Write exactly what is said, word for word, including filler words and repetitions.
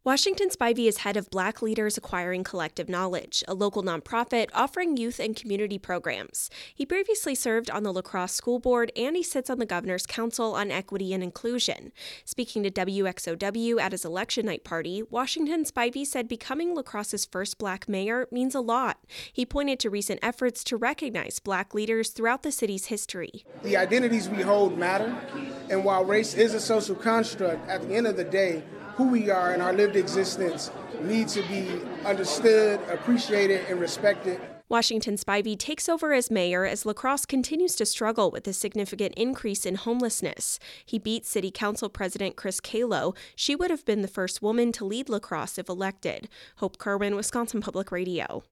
Washington Spivey is head of Black Leaders Acquiring Collective Knowledge, a local nonprofit offering youth and community programs. He previously served on the La Crosse School Board, and he sits on the Governor's Council on Equity and Inclusion. Speaking to W X O W at his election night party, Washington Spivey said becoming La Crosse's first Black mayor means a lot. He pointed to recent efforts to recognize Black leaders throughout the city's history. The identities we hold matter, and while race is a social construct, at the end of the day, who we are and our lived existence needs to be understood, appreciated, and respected. Washington Spivey takes over as mayor as La Crosse continues to struggle with a significant increase in homelessness. He beat City Council President Chris Calo. She would have been the first woman to lead La Crosse if elected. Hope Kerwin, Wisconsin Public Radio.